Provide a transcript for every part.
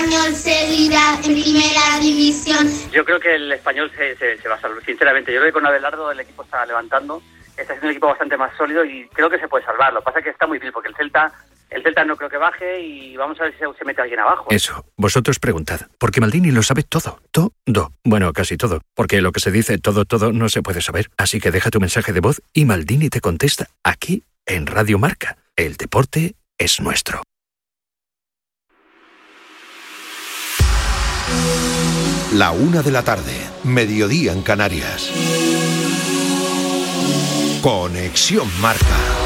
Español seguirá en primera división. Yo creo que el Español se va a salvar, sinceramente. Yo creo que con Abelardo el equipo está levantando, está siendo un equipo bastante más sólido y creo que se puede salvar. Lo que pasa es que está muy difícil porque el Celta no creo que baje y vamos a ver si se mete alguien abajo. Eso, vosotros preguntad, porque Maldini lo sabe todo, bueno, casi todo, porque lo que se dice todo no se puede saber. Así que deja tu mensaje de voz y Maldini te contesta aquí en Radio Marca. El deporte es nuestro. La 1 de la tarde, mediodía en Canarias. Conexión Marca.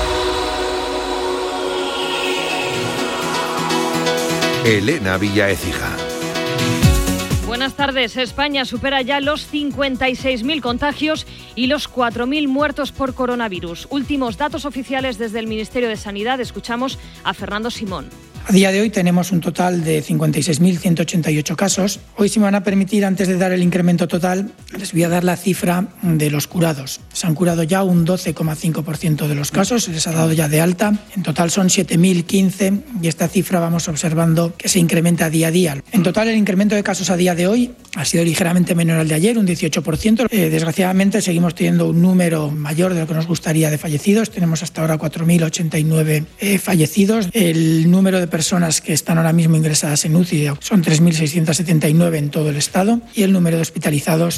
Elena Villaécija. Buenas tardes. España supera ya los 56.000 contagios y los 4.000 muertos por coronavirus. Últimos datos oficiales desde el Ministerio de Sanidad. Escuchamos a Fernando Simón. A día de hoy tenemos un total de 56.188 casos. Hoy, si me van a permitir, antes de dar el incremento total, les voy a dar la cifra de los curados. Se han curado ya un 12,5% de los casos, se les ha dado ya de alta. En total son 7.015 y esta cifra vamos observando que se incrementa día a día. En total, el incremento de casos a día de hoy ha sido ligeramente menor al de ayer, un 18%. Desgraciadamente, seguimos teniendo un número mayor de lo que nos gustaría de fallecidos. Tenemos hasta ahora 4.089 fallecidos. El número de personas que están ahora mismo ingresadas en UCI son 3.679 en todo el estado y el número de hospitalizados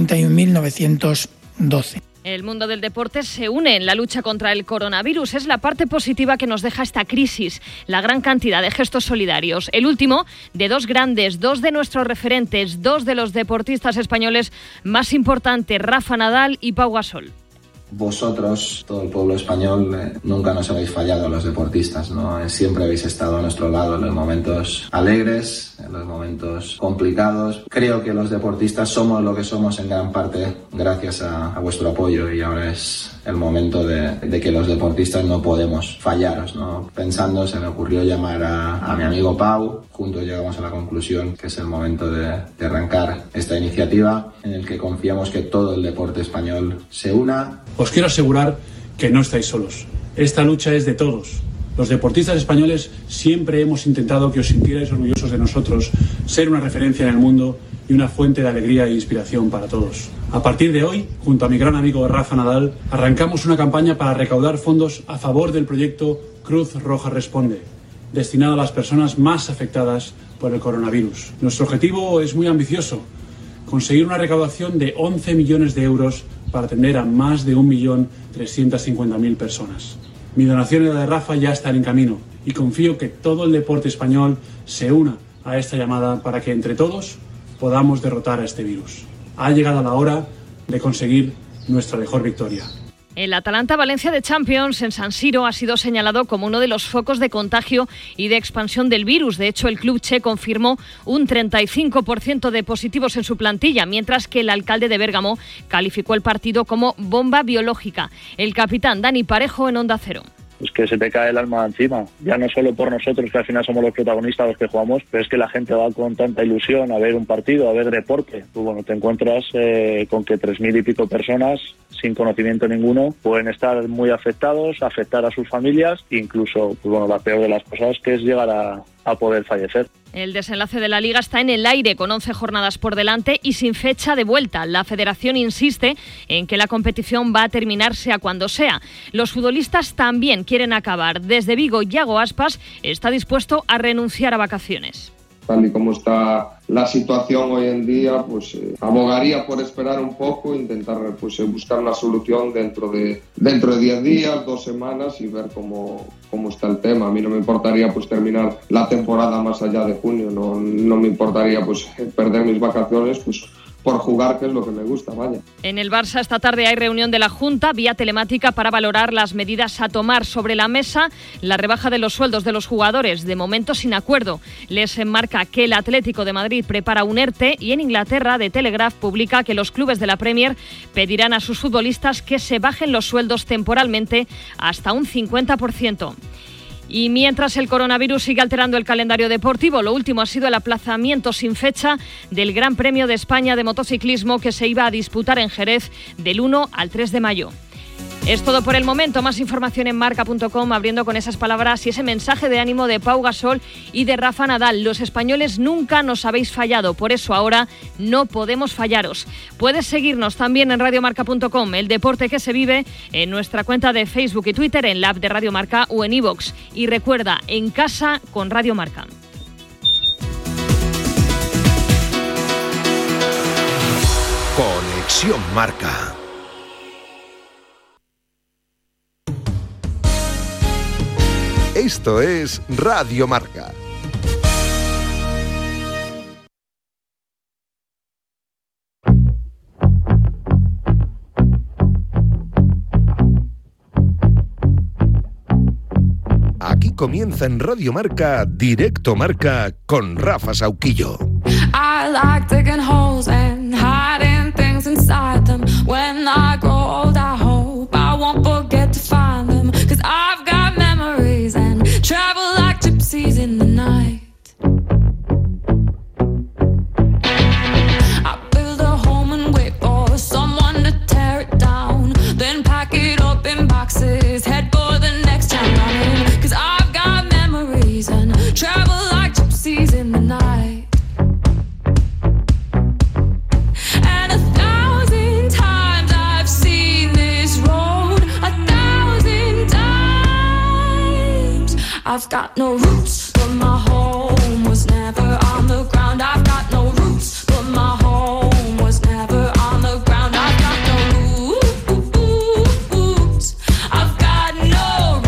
31.912. El mundo del deporte se une en la lucha contra el coronavirus. Es la parte positiva que nos deja esta crisis, la gran cantidad de gestos solidarios. El último de dos grandes, dos de nuestros referentes, dos de los deportistas españoles más importantes, Rafa Nadal y Pau Gasol. Vosotros, todo el pueblo español, nunca nos habéis fallado a los deportistas, ¿no? Siempre habéis estado a nuestro lado en los momentos alegres, en los momentos complicados. Creo que los deportistas somos lo que somos en gran parte gracias a vuestro apoyo y ahora es el momento de que los deportistas no podemos fallaros, ¿no? Pensando, se me ocurrió llamar a mi amigo Pau. Juntos llegamos a la conclusión que es el momento de arrancar esta iniciativa en el que confiamos que todo el deporte español se una. Os quiero asegurar que no estáis solos. Esta lucha es de todos. Los deportistas españoles siempre hemos intentado que os sintierais orgullosos de nosotros, ser una referencia en el mundo y una fuente de alegría e inspiración para todos. A partir de hoy, junto a mi gran amigo Rafa Nadal, arrancamos una campaña para recaudar fondos a favor del proyecto Cruz Roja Responde, destinado a las personas más afectadas por el coronavirus. Nuestro objetivo es muy ambicioso: conseguir una recaudación de 11 millones de euros para atender a más de 1.350.000 personas. Mi donación y la de Rafa ya están en camino y confío que todo el deporte español se una a esta llamada para que entre todos podamos derrotar a este virus. Ha llegado la hora de conseguir nuestra mejor victoria. El Atalanta-Valencia de Champions en San Siro ha sido señalado como uno de los focos de contagio y de expansión del virus. De hecho, el club che confirmó un 35% de positivos en su plantilla, mientras que el alcalde de Bérgamo calificó el partido como bomba biológica. El capitán Dani Parejo en Onda Cero. Es que se te cae el alma encima, ya no solo por nosotros, que al final somos los protagonistas los que jugamos, pero es que la gente va con tanta ilusión a ver un partido, a ver deporte. Pues bueno, te encuentras con que 3.000 y pico personas sin conocimiento ninguno pueden estar muy afectados, afectar a sus familias, incluso, pues bueno, la peor de las cosas que es llegar a poder fallecer. El desenlace de la Liga está en el aire, con 11 jornadas por delante y sin fecha de vuelta. La Federación insiste en que la competición va a terminar sea cuando sea. Los futbolistas también quieren acabar. Desde Vigo, Yago Aspas está dispuesto a renunciar a vacaciones. Tal y como está la situación hoy en día, pues abogaría por esperar un poco, intentar buscar una solución dentro de 10 días, 2 semanas y ver cómo está el tema. A mí no me importaría terminar la temporada más allá de junio, no me importaría perder mis vacaciones por jugar, que es lo que me gusta, vaya. En el Barça esta tarde hay reunión de la Junta vía telemática para valorar las medidas a tomar. Sobre la mesa la rebaja de los sueldos de los jugadores, de momento sin acuerdo. Les enmarca que el Atlético de Madrid prepara un ERTE y en Inglaterra The Telegraph publica que los clubes de la Premier pedirán a sus futbolistas que se bajen los sueldos temporalmente hasta un 50%. Y mientras el coronavirus sigue alterando el calendario deportivo, lo último ha sido el aplazamiento sin fecha del Gran Premio de España de motociclismo que se iba a disputar en Jerez del 1 al 3 de mayo. Es todo por el momento. Más información en marca.com, abriendo con esas palabras y ese mensaje de ánimo de Pau Gasol y de Rafa Nadal. Los españoles nunca nos habéis fallado, por eso ahora no podemos fallaros. Puedes seguirnos también en radiomarca.com, el deporte que se vive, en nuestra cuenta de Facebook y Twitter, en la app de Radio Marca o en iVoox. Y recuerda, en casa con Radio Marca. Conexión Marca. Esto es Radio Marca. Aquí comienza en Radio Marca, Directo Marca, con Rafa Sauquillo. I like digging holes and hiding things inside them. When I grow old, I hope I won't forget to find them. 'Cause I've got memories and travel like gypsies in the night. I build a home and wait for someone to tear it down. Then pack it up in boxes, head for the next town running. 'Cause I've got memories and travel like gypsies in the night. And 1,000 times I've seen this road, 1,000 times. I've got no roots, but my home was never on the ground. I've got no roots, but my home was never on the ground. I've got no roots. I've got no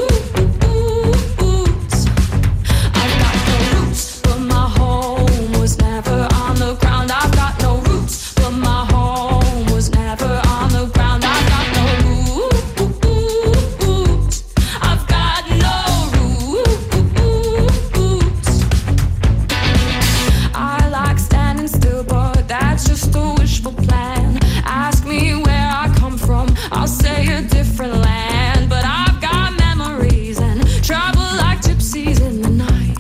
roots. I've got no roots, but my home was never on the ground. I've got no roots, but my home was never on the ground. I've got no roots. I've got no roots. I like standing still, but that's just a wishful plan. Ask me where I come from, I'll say a different land. But I've got memories and travel like gypsies in the night.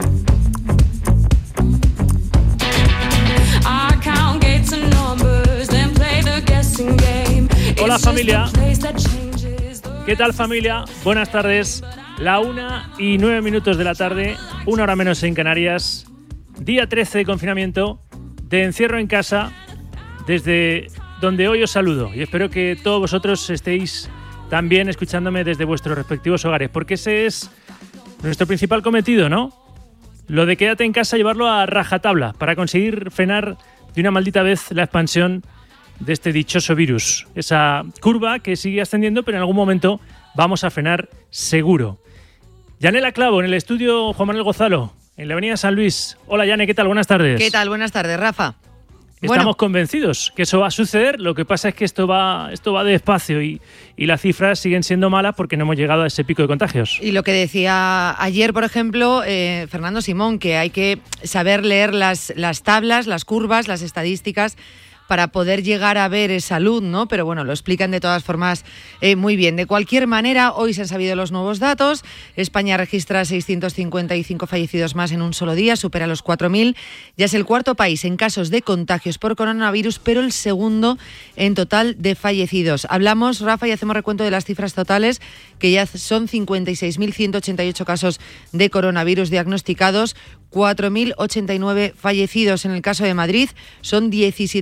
I count gates and numbers, then play the guessing game. Hola, It's just familia. a place that changes the ¿Qué tal, familia? Buenas tardes. La 1:09 de la tarde, 1 hora menos en Canarias. Día 13 de confinamiento, de encierro en casa, desde donde hoy os saludo. Y espero que todos vosotros estéis también escuchándome desde vuestros respectivos hogares, porque ese es nuestro principal cometido, ¿no? Lo de quédate en casa, llevarlo a rajatabla para conseguir frenar de una maldita vez la expansión de este dichoso virus. Esa curva que sigue ascendiendo, pero en algún momento vamos a frenar seguro. Yanela Clavo, en el estudio Juan Manuel Gozalo, en la avenida San Luis. Hola, Yane, ¿qué tal? Buenas tardes. ¿Qué tal? Buenas tardes, Rafa. Estamos convencidos que eso va a suceder. Lo que pasa es que esto va despacio y las cifras siguen siendo malas porque no hemos llegado a ese pico de contagios. Y lo que decía ayer, por ejemplo, Fernando Simón, que hay que saber leer las tablas, las curvas, las estadísticas para poder llegar a ver esa luz, ¿no? Pero bueno, lo explican de todas formas muy bien. De cualquier manera, hoy se han sabido los nuevos datos. España registra 655 fallecidos más en un solo día, supera los 4.000. Ya es el cuarto país en casos de contagios por coronavirus, pero el segundo en total de fallecidos. Hablamos, Rafa, y hacemos recuento de las cifras totales, que ya son 56.188 casos de coronavirus diagnosticados, 4.089 fallecidos. En el caso de Madrid son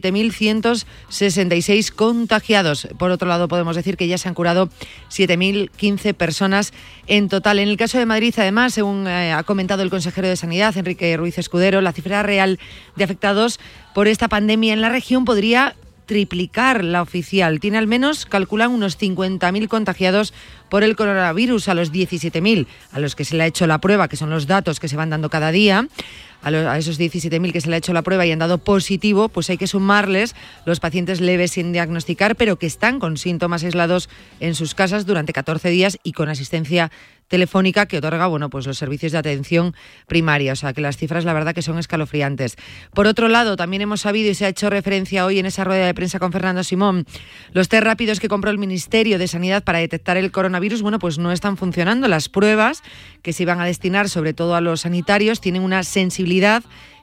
17.166 contagiados. Por otro lado, podemos decir que ya se han curado 7.015 personas en total. En el caso de Madrid, además, según ha comentado el consejero de Sanidad, Enrique Ruiz Escudero, la cifra real de afectados por esta pandemia en la región podría triplicar la oficial. Tiene al menos, calculan, unos 50.000 contagiados por el coronavirus, a los 17.000 a los que se le ha hecho la prueba, que son los datos que se van dando cada día. A esos 17.000 que se le ha hecho la prueba y han dado positivo, pues hay que sumarles los pacientes leves sin diagnosticar, pero que están con síntomas aislados en sus casas durante 14 días y con asistencia telefónica que otorga, bueno, pues los servicios de atención primaria. O sea, que las cifras, la verdad, que son escalofriantes. Por otro lado, también hemos sabido, y se ha hecho referencia hoy en esa rueda de prensa con Fernando Simón, los test rápidos que compró el Ministerio de Sanidad para detectar el coronavirus, bueno, pues no están funcionando. Las pruebas que se iban a destinar sobre todo a los sanitarios tienen una sensibilidad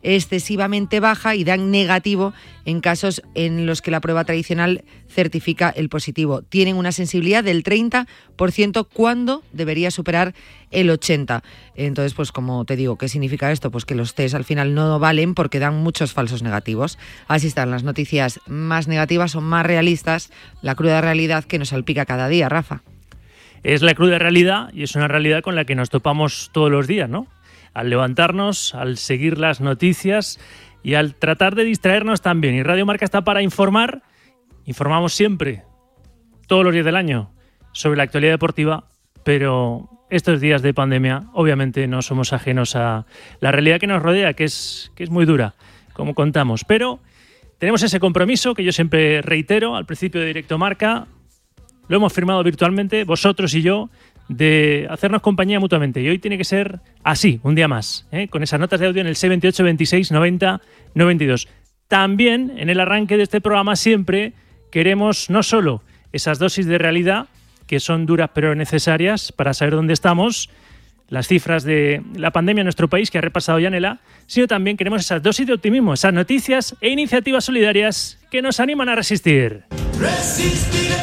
excesivamente baja y dan negativo en casos en los que la prueba tradicional certifica el positivo. Tienen una sensibilidad del 30% cuando debería superar el 80%. Entonces, pues como te digo, ¿qué significa esto? Pues que los test al final no valen porque dan muchos falsos negativos. Así están las noticias más negativas o más realistas, la cruda realidad que nos salpica cada día, Rafa. Es la cruda realidad y es una realidad con la que nos topamos todos los días, ¿no? Al levantarnos, al seguir las noticias y al tratar de distraernos también. Y Radio Marca está para informar. Informamos siempre, todos los días del año, sobre la actualidad deportiva, pero estos días de pandemia obviamente no somos ajenos a la realidad que nos rodea, que es muy dura, como contamos. Pero tenemos ese compromiso que yo siempre reitero al principio de Directo Marca. Lo hemos firmado virtualmente, vosotros y yo, de hacernos compañía mutuamente. Y hoy tiene que ser así, un día más, con esas notas de audio en el 628 26 90 92. También, en el arranque de este programa, siempre queremos no solo esas dosis de realidad, que son duras pero necesarias para saber dónde estamos, las cifras de la pandemia en nuestro país, que ha repasado Yanela, sino también queremos esas dosis de optimismo, esas noticias e iniciativas solidarias que nos animan a resistir. Resistiré.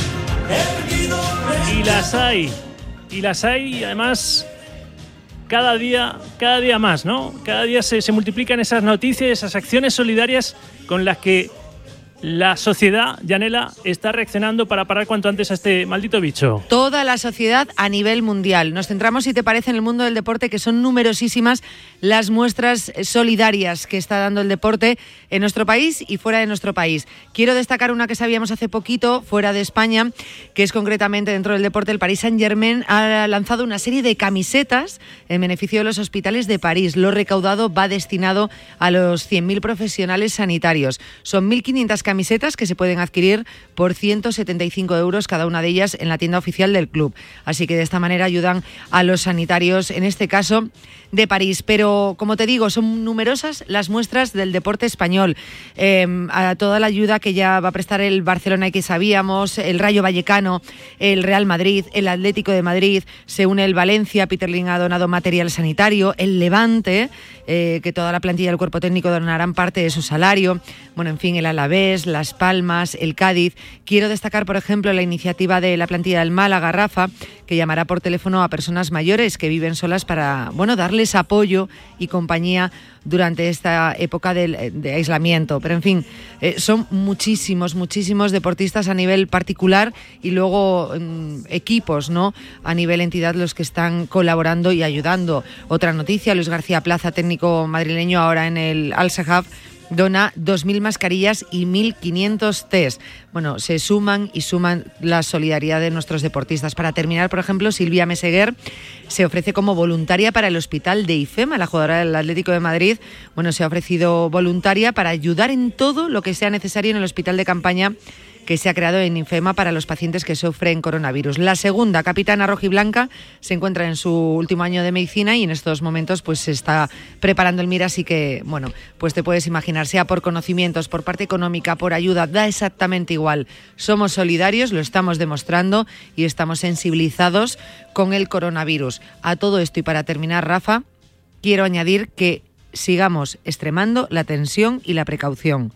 Y las hay, además, cada día más, ¿no? Cada día se multiplican esas noticias, esas acciones solidarias con las que la sociedad, Yanela, está reaccionando para parar cuanto antes a este maldito bicho. Toda la sociedad a nivel mundial. Nos centramos, si te parece, en el mundo del deporte, que son numerosísimas las muestras solidarias que está dando el deporte en nuestro país y fuera de nuestro país. Quiero destacar una que sabíamos hace poquito, fuera de España, que es concretamente dentro del deporte. El Paris Saint-Germain ha lanzado una serie de camisetas en beneficio de los hospitales de París. Lo recaudado va destinado a los 100.000 profesionales sanitarios. Son 1.500 camisetas que se pueden adquirir por 175 euros cada una de ellas en la tienda oficial del club. Así que de esta manera ayudan a los sanitarios, en este caso de París. Pero, como te digo, son numerosas las muestras del deporte español. A toda la ayuda que ya va a prestar el Barcelona y que sabíamos, el Rayo Vallecano, el Real Madrid, el Atlético de Madrid, se une el Valencia, Peter Lim ha donado material sanitario, el Levante, que toda la plantilla del cuerpo técnico donarán parte de su salario. Bueno, en fin, el Alavés, Las Palmas, el Cádiz. Quiero destacar, por ejemplo, la iniciativa de la plantilla del Málaga, Rafa, que llamará por teléfono a personas mayores que viven solas para, darles apoyo y compañía durante esta época de aislamiento. Pero, en fin, son muchísimos deportistas a nivel particular y luego equipos, ¿no?, a nivel entidad, los que están colaborando y ayudando. Otra noticia, Luis García Plaza, técnico madrileño, ahora en el Al-Sahab, dona 2.000 mascarillas y 1.500 test. Bueno, se suman la solidaridad de nuestros deportistas. Para terminar, por ejemplo, Silvia Meseguer se ofrece como voluntaria para el hospital de IFEMA, la jugadora del Atlético de Madrid. Bueno, se ha ofrecido voluntaria para ayudar en todo lo que sea necesario en el hospital de campaña que se ha creado en IFEMA para los pacientes que sufren coronavirus. La segunda capitana rojiblanca se encuentra en su último año de medicina y en estos momentos pues se está preparando el MIR, así que, pues te puedes imaginar, sea por conocimientos, por parte económica, por ayuda, da exactamente igual. Somos solidarios, lo estamos demostrando y estamos sensibilizados con el coronavirus. A todo esto, y para terminar, Rafa, quiero añadir que sigamos extremando la tensión y la precaución.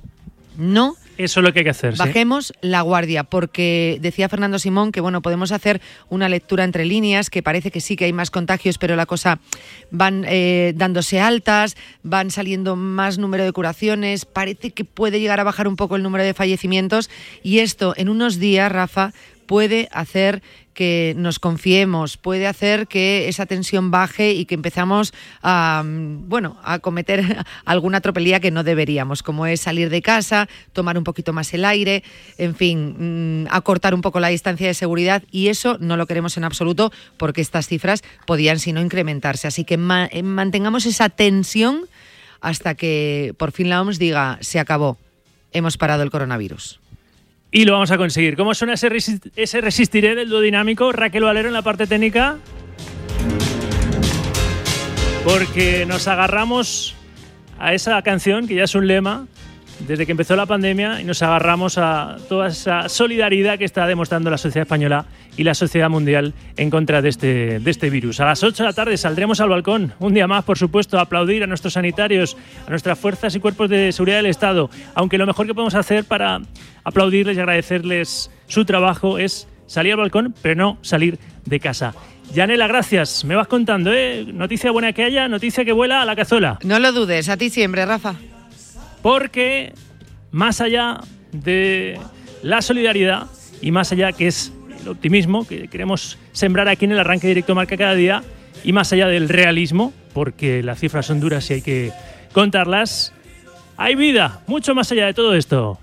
No. Eso es lo que hay que hacer. Bajemos la guardia, porque decía Fernando Simón que podemos hacer una lectura entre líneas, que parece que sí que hay más contagios, pero la cosa van dándose altas, van saliendo más número de curaciones, parece que puede llegar a bajar un poco el número de fallecimientos, y esto en unos días, Rafa, puede hacer que nos confiemos, puede hacer que esa tensión baje y que empezamos a cometer alguna tropelía que no deberíamos, como es salir de casa, tomar un poquito más el aire, en fin, acortar un poco la distancia de seguridad, y eso no lo queremos en absoluto, porque estas cifras podían, si no, incrementarse. Así que mantengamos esa tensión hasta que por fin la OMS diga: se acabó, hemos parado el coronavirus. Y lo vamos a conseguir. ¿Cómo suena ese resistiré del dúo dinámico? Raquel Valero en la parte técnica. Porque nos agarramos a esa canción, que ya es un lema, desde que empezó la pandemia y nos agarramos a toda esa solidaridad que está demostrando la sociedad española y la sociedad mundial en contra de este virus. A las 8 de la tarde saldremos al balcón, un día más, por supuesto, a aplaudir a nuestros sanitarios, a nuestras fuerzas y cuerpos de seguridad del Estado, aunque lo mejor que podemos hacer para aplaudirles y agradecerles su trabajo es salir al balcón, pero no salir de casa. Yanela, gracias. Me vas contando, noticia buena que haya, noticia que vuela a la cazuela. No lo dudes, a ti siempre, Rafa. Porque más allá de la solidaridad y más allá que es el optimismo que queremos sembrar aquí en el arranque directo Marca cada día y más allá del realismo, porque las cifras son duras y hay que contarlas, hay vida, mucho más allá de todo esto.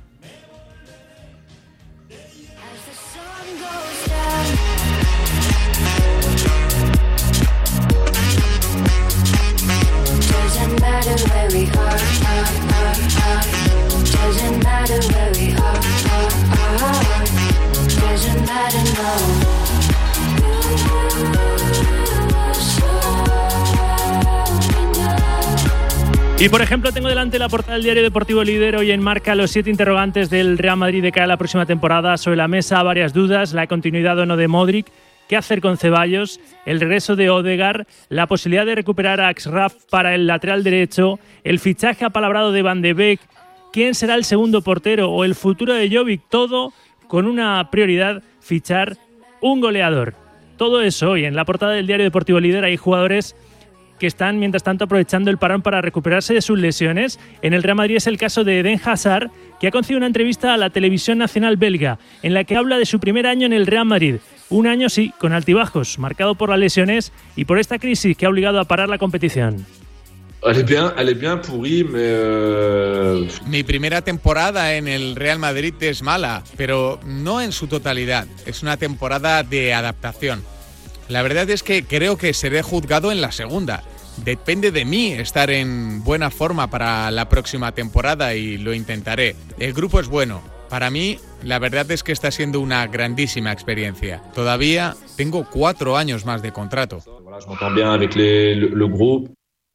Y por ejemplo tengo delante la portada del diario deportivo Líder. Hoy en Marca los 7 interrogantes del Real Madrid de cara a la próxima temporada. Sobre la mesa varias dudas, la continuidad o no de Modric, qué hacer con Ceballos, el regreso de Odegaard, la posibilidad de recuperar a Achraf para el lateral derecho, el fichaje apalabrado de Van de Beek, quién será el segundo portero o el futuro de Jovic, todo con una prioridad, fichar un goleador. Todo eso hoy en la portada del diario deportivo Líder. Hay jugadores que están, mientras tanto, aprovechando el parón para recuperarse de sus lesiones. En el Real Madrid es el caso de Eden Hazard, que ha concedido una entrevista a la televisión nacional belga, en la que habla de su primer año en el Real Madrid. Un año, sí, con altibajos, marcado por las lesiones y por esta crisis que ha obligado a parar la competición. Elle est bien pourrie, mais Mi primera temporada en el Real Madrid es mala, pero no en su totalidad. Es una temporada de adaptación. La verdad es que creo que seré juzgado en la segunda. Depende de mí estar en buena forma para la próxima temporada y lo intentaré. El grupo es bueno. Para mí, la verdad es que está siendo una grandísima experiencia. Todavía tengo 4 años más de contrato. je m'entends bien avec le groupe.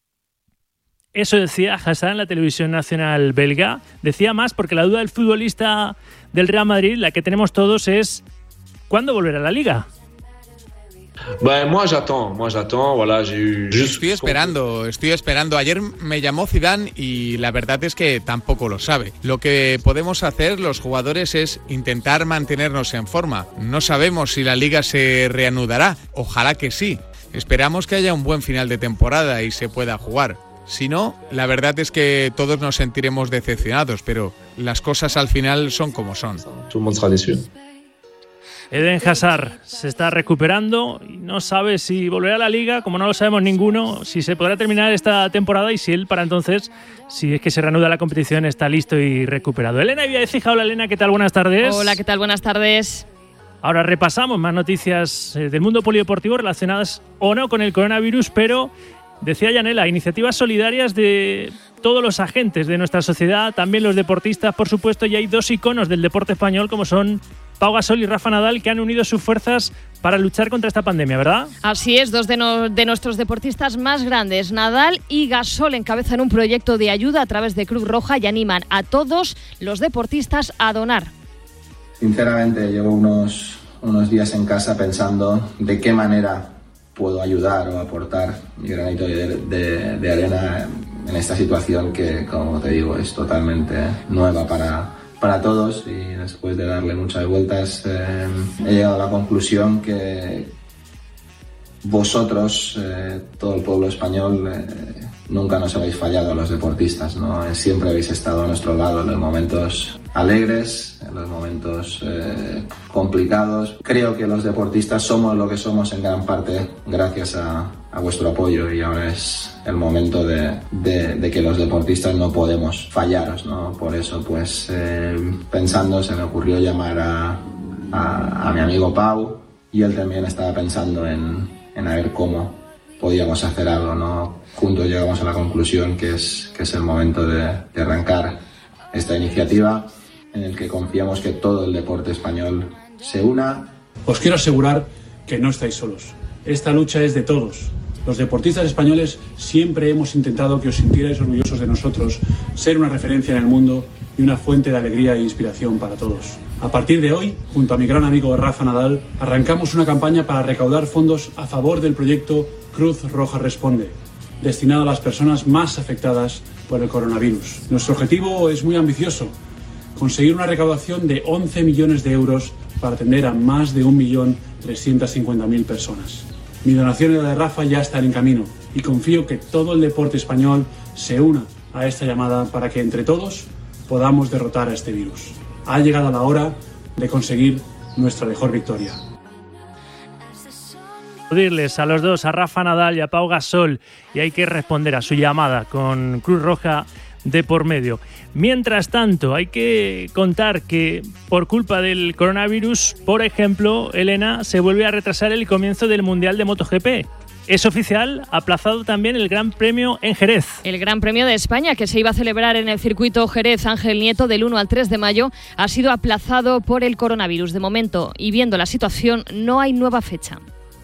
Eso decía Hazard en la televisión nacional belga. Decía más porque la duda del futbolista del Real Madrid, la que tenemos todos, es ¿cuándo volverá a la Liga? Moi j'attends, voilà, Estoy esperando. Ayer me llamó Zidane y la verdad es que tampoco lo sabe. Lo que podemos hacer los jugadores es intentar mantenernos en forma. No sabemos si la Liga se reanudará, ojalá que sí. Esperamos que haya un buen final de temporada y se pueda jugar. Si no, la verdad es que todos nos sentiremos decepcionados, pero las cosas al final son como son. Tout le monde sera déçu. Eden Hazard se está recuperando y no sabe si volverá a la Liga, como no lo sabemos ninguno, si se podrá terminar esta temporada y si él para entonces, si es que se reanuda la competición, está listo y recuperado. Elena Villaecija, hola Elena, ¿qué tal? Buenas tardes. Hola, ¿qué tal? Buenas tardes. Ahora repasamos más noticias del mundo polideportivo relacionadas o no con el coronavirus, pero decía Yanela, iniciativas solidarias de todos los agentes de nuestra sociedad, también los deportistas, por supuesto, y hay 2 iconos del deporte español como son Pau Gasol y Rafa Nadal, que han unido sus fuerzas para luchar contra esta pandemia, ¿verdad? Así es, 2 de nuestros deportistas más grandes, Nadal y Gasol, encabezan un proyecto de ayuda a través de Cruz Roja y animan a todos los deportistas a donar. Sinceramente, llevo unos días en casa pensando de qué manera puedo ayudar o aportar mi granito de arena en esta situación que, como te digo, es totalmente nueva para todos, y después de darle muchas vueltas he llegado a la conclusión que vosotros, todo el pueblo español, nunca nos habéis fallado a los deportistas, ¿no? Siempre habéis estado a nuestro lado en los momentos alegres, en los momentos complicados. Creo que los deportistas somos lo que somos en gran parte gracias a vuestro apoyo, y ahora es el momento de que los deportistas no podemos fallaros, ¿no? Por eso, pues pensando, se me ocurrió llamar a mi amigo Pau, y él también estaba pensando en a ver cómo podíamos hacer algo, ¿no? Juntos llegamos a la conclusión que es el momento de arrancar esta iniciativa en el que confiamos que todo el deporte español se una. Os quiero asegurar que no estáis solos. Esta lucha es de todos, Los deportistas españoles siempre hemos intentado que os sintierais orgullosos de nosotros, ser una referencia en el mundo y una fuente de alegría e inspiración para todos. A partir de hoy, junto a mi gran amigo Rafa Nadal, arrancamos una campaña para recaudar fondos a favor del proyecto Cruz Roja Responde, destinado a las personas más afectadas por el coronavirus. Nuestro objetivo es muy ambicioso: conseguir una recaudación de 11 millones de euros para atender a más de 1.350.000 personas. Mi donación y la de Rafa ya están en camino y confío que todo el deporte español se una a esta llamada para que entre todos podamos derrotar a este virus. Ha llegado la hora de conseguir nuestra mejor victoria. Aplaudirles a los dos, a Rafa Nadal y a Pau Gasol, y hay que responder a su llamada con Cruz Roja de por medio. Mientras tanto, hay que contar que por culpa del coronavirus, por ejemplo, Elena, se vuelve a retrasar el comienzo del Mundial de MotoGP. Es oficial, aplazado también el Gran Premio en Jerez. El Gran Premio de España, que se iba a celebrar en el circuito Jerez Ángel Nieto del 1 al 3 de mayo, ha sido aplazado por el coronavirus. De momento, y viendo la situación, no hay nueva fecha.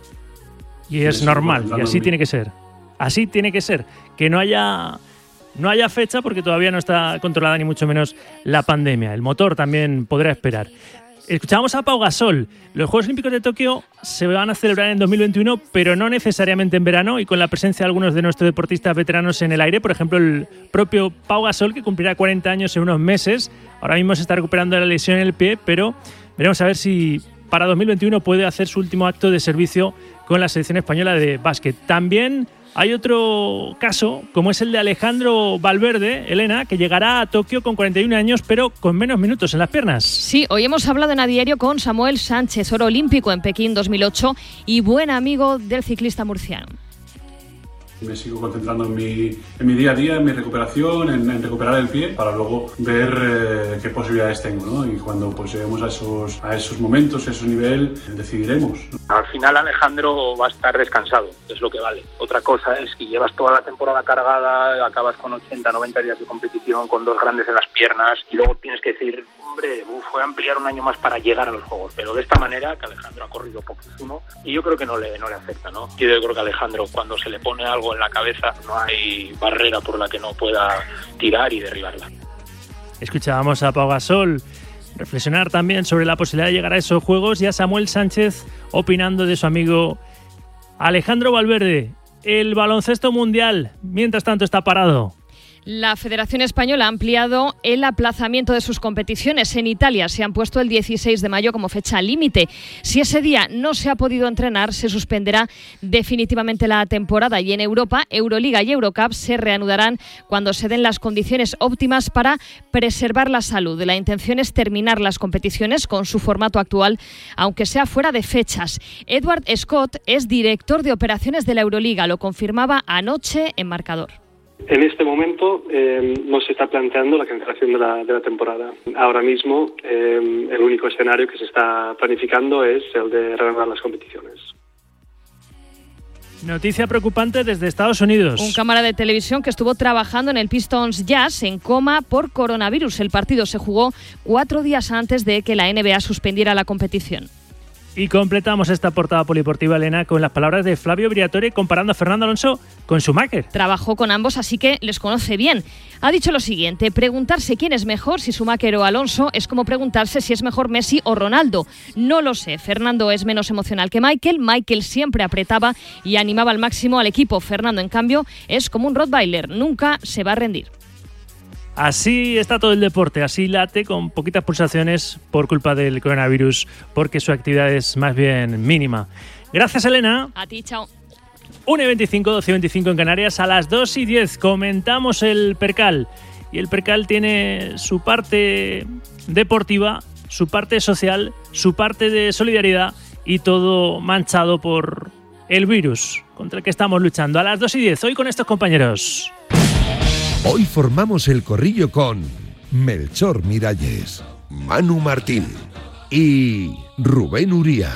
Y es normal, y así tiene que ser. Así tiene que ser, que no haya fecha porque todavía no está controlada ni mucho menos la pandemia. El motor también podrá esperar. Escuchábamos a Pau Gasol. Los Juegos Olímpicos de Tokio se van a celebrar en 2021, pero no necesariamente en verano, y con la presencia de algunos de nuestros deportistas veteranos en el aire. Por ejemplo, el propio Pau Gasol, que cumplirá 40 años en unos meses. Ahora mismo se está recuperando de la lesión en el pie, pero veremos a ver si para 2021 puede hacer su último acto de servicio con la selección española de básquet. También hay otro caso, como es el de Alejandro Valverde, Elena, que llegará a Tokio con 41 años, pero con menos minutos en las piernas. Sí, hoy hemos hablado en A Diario con Samuel Sánchez, oro olímpico en Pekín 2008 y buen amigo del ciclista murciano. Me sigo concentrando en mi día a día, en mi recuperación, en recuperar el pie, para luego ver qué posibilidades tengo, ¿no? Y cuando pues lleguemos a esos momentos, a ese nivel, decidiremos. Al final Alejandro va a estar descansado, es lo que vale. Otra cosa es que llevas toda la temporada cargada, acabas con 80, 90 días de competición, con dos grandes en las piernas, y luego tienes que decir, hombre, fue ampliar un año más para llegar a los Juegos. Pero de esta manera, que Alejandro ha corrido poquísimo, y yo creo que no le afecta, ¿no? Yo creo que Alejandro, cuando se le pone algo en la cabeza, no hay barrera por la que no pueda tirar y derribarla. Escuchábamos a Pau Gasol reflexionar también sobre la posibilidad de llegar a esos Juegos, y a Samuel Sánchez opinando de su amigo Alejandro Valverde. El baloncesto mundial, mientras tanto, está parado. La Federación Española ha ampliado el aplazamiento de sus competiciones. En Italia se han puesto el 16 de mayo como fecha límite. Si ese día no se ha podido entrenar, se suspenderá definitivamente la temporada. Y en Europa, Euroliga y Eurocup se reanudarán cuando se den las condiciones óptimas para preservar la salud. La intención es terminar las competiciones con su formato actual, aunque sea fuera de fechas. Edward Scott es director de operaciones de la Euroliga. Lo confirmaba anoche en Marcador. En este momento no se está planteando la cancelación de la temporada. Ahora mismo el único escenario que se está planificando es el de reanudar las competiciones. Noticia preocupante desde Estados Unidos. Un cámara de televisión que estuvo trabajando en el Pistons Jazz en coma por coronavirus. El partido se jugó 4 días antes de que la NBA suspendiera la competición. Y completamos esta portada polideportiva, Elena, con las palabras de Flavio Briatore comparando a Fernando Alonso con Schumacher. Trabajó con ambos, así que les conoce bien. Ha dicho lo siguiente: preguntarse quién es mejor, si Schumacher o Alonso, es como preguntarse si es mejor Messi o Ronaldo. No lo sé. Fernando es menos emocional que Michael. Michael siempre apretaba y animaba al máximo al equipo. Fernando, en cambio, es como un Rottweiler. Nunca se va a rendir. Así está todo el deporte, así late, con poquitas pulsaciones por culpa del coronavirus, porque su actividad es más bien mínima. Gracias, Elena. A ti, chao. 1:25, 12:25 en Canarias. A las 2:10 comentamos el percal. Y el percal tiene su parte deportiva, su parte social, su parte de solidaridad, y todo manchado por el virus contra el que estamos luchando. A las 2:10, hoy con estos compañeros. Hoy formamos el corrillo con Melchor Miralles, Manu Martín y Rubén Uría.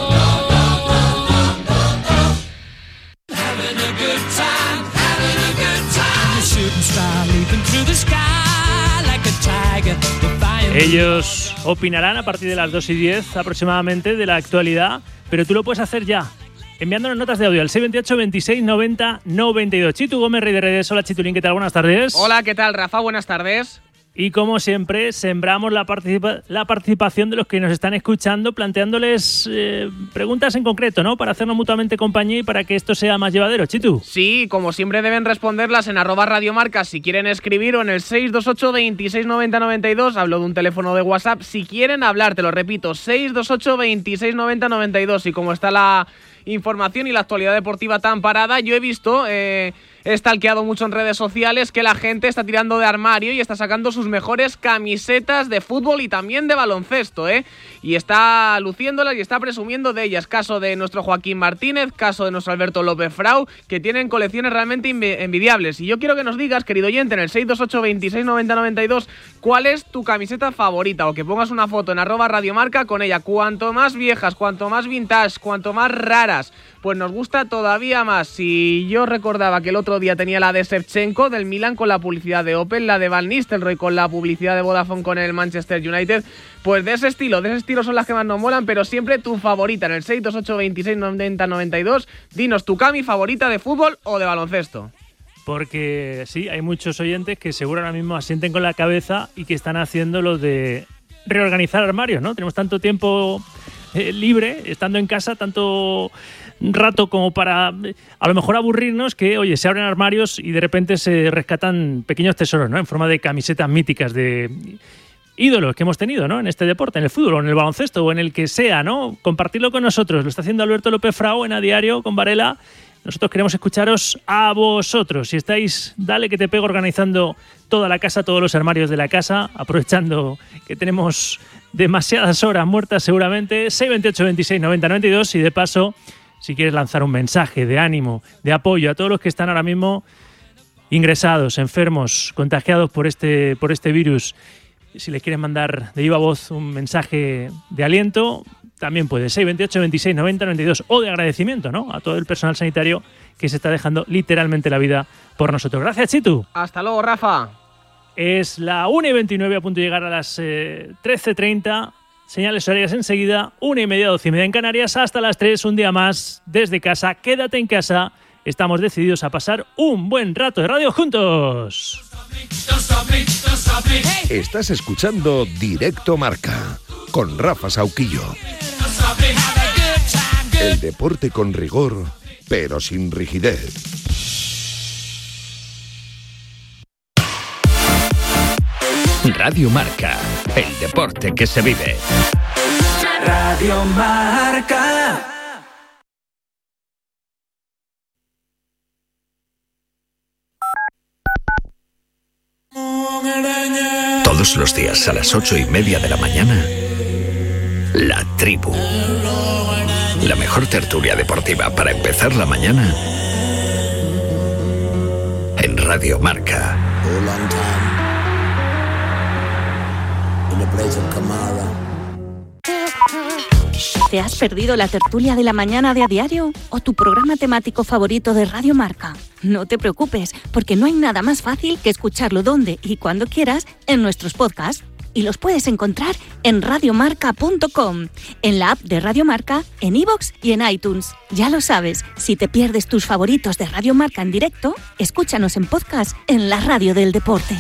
Ellos opinarán a partir de las 2:10 aproximadamente de la actualidad, pero tú lo puedes hacer ya. enviándonos notas de audio al 628 26 90 92. Chitu Gómez, rey de redes. Hola, Chitulín, ¿qué tal? Buenas tardes. Hola, ¿qué tal, Rafa? Buenas tardes. Y como siempre, sembramos la participación de los que nos están escuchando, planteándoles preguntas en concreto, ¿no? Para hacernos mutuamente compañía y para que esto sea más llevadero. Chitu. Sí, como siempre deben responderlas en @radiomarca si quieren escribir, o en el 628 26 90 92. Hablo de un teléfono de WhatsApp. Si quieren hablar, te lo repito, 628 26 90 92. Y como está la información y la actualidad deportiva tan parada, yo he visto, he stalkeado mucho en redes sociales, que la gente está tirando de armario y está sacando sus mejores camisetas de fútbol y también de baloncesto, y está luciéndolas y está presumiendo de ellas. Caso de nuestro Joaquín Martínez, caso de nuestro Alberto López Frau, que tienen colecciones realmente envidiables. Y yo quiero que nos digas, querido oyente, en el 628 26 90 92, cuál es tu camiseta favorita, o que pongas una foto en @radiomarca con ella. Cuanto más viejas, cuanto más vintage, cuanto más raras, pues nos gusta todavía más. Si yo recordaba que el otro día tenía la de Shevchenko del Milan con la publicidad de Opel, la de Van Nistelrooy con la publicidad de Vodafone con el Manchester United, pues de ese estilo son las que más nos molan, pero siempre tu favorita. En el 628 26 90 92, dinos tu cami favorita de fútbol o de baloncesto. Porque sí, hay muchos oyentes que seguro ahora mismo asienten con la cabeza y que están haciendo lo de reorganizar armarios, ¿no? Tenemos tanto tiempo libre, estando en casa, tanto rato como para a lo mejor aburrirnos, que oye, se abren armarios y de repente se rescatan pequeños tesoros, ¿no? En forma de camisetas míticas de ídolos que hemos tenido, ¿no? En este deporte, en el fútbol o en el baloncesto o en el que sea, ¿no? Compartirlo con nosotros. Lo está haciendo Alberto López Frau en A Diario con Varela. Nosotros queremos escucharos a vosotros. Si estáis, dale que te pego, organizando toda la casa, todos los armarios de la casa, aprovechando que tenemos demasiadas horas muertas seguramente. 628 26 90 92. Y de paso, si quieres lanzar un mensaje de ánimo, de apoyo a todos los que están ahora mismo ingresados, enfermos, contagiados por este virus, si les quieres mandar de viva voz un mensaje de aliento, también puedes. 628 26 90 92. O de agradecimiento, ¿no? A todo el personal sanitario que se está dejando literalmente la vida por nosotros. Gracias, Chitu. Hasta luego, Rafa. Es la 1:29, a punto de llegar a las 13:30. Señales horarias enseguida, 1:30, 12:30 en Canarias. Hasta las 3, un día más desde casa. Quédate en casa. Estamos decididos a pasar un buen rato de radio juntos. Estás escuchando Directo Marca con Rafa Sauquillo. El deporte con rigor, pero sin rigidez. Radio Marca, el deporte que se vive. Radio Marca. Todos los días a las 8:30 de la mañana, La Tribu. La mejor tertulia deportiva para empezar la mañana en Radio Marca. ¿Te has perdido la tertulia de la mañana de A Diario o tu programa temático favorito de Radio Marca? No te preocupes, porque no hay nada más fácil que escucharlo donde y cuando quieras en nuestros podcasts. Y los puedes encontrar en radiomarca.com, en la app de Radio Marca, en iVoox y en iTunes. Ya lo sabes, si te pierdes tus favoritos de Radio Marca en directo, escúchanos en podcast en la radio del deporte.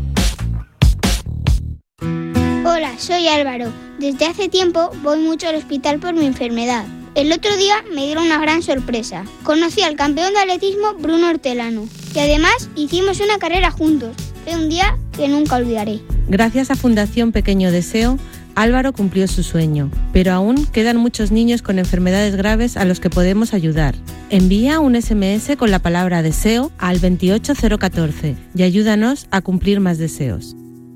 Hola, soy Álvaro. Desde hace tiempo voy mucho al hospital por mi enfermedad. El otro día me dieron una gran sorpresa. Conocí al campeón de atletismo Bruno Hortelano y además hicimos una carrera juntos. Fue un día que nunca olvidaré. Gracias a Fundación Pequeño Deseo, Álvaro cumplió su sueño, pero aún quedan muchos niños con enfermedades graves a los que podemos ayudar. Envía un SMS con la palabra deseo al 28014 y ayúdanos a cumplir más deseos.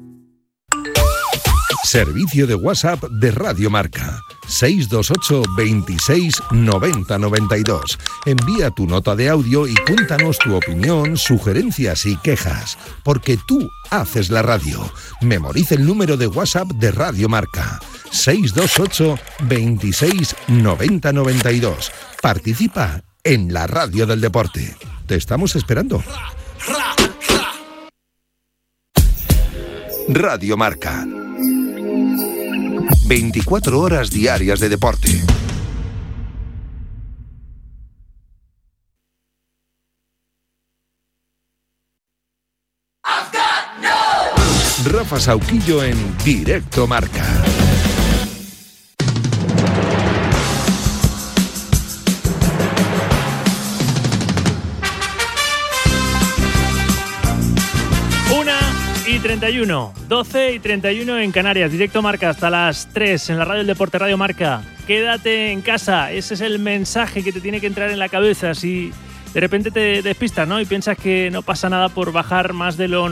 Servicio de WhatsApp de Radio Marca. 628 26 90 92. Envía tu nota de audio y cuéntanos tu opinión, sugerencias y quejas, porque tú haces la radio. Memoriza el número de WhatsApp de Radio Marca. 628 26 90 92. Participa en la radio del deporte. Te estamos esperando. Radio Marca. 24 horas diarias de deporte. Rafa Sauquillo en Directo Marca. Y 31, 12 y 31 en Canarias. Directo Marca hasta las 3 en la radio del deporte, Radio Marca. Quédate en casa, ese es el mensaje que te tiene que entrar en la cabeza. Si de repente te despistas, ¿no? Y piensas que no pasa nada por bajar más de lo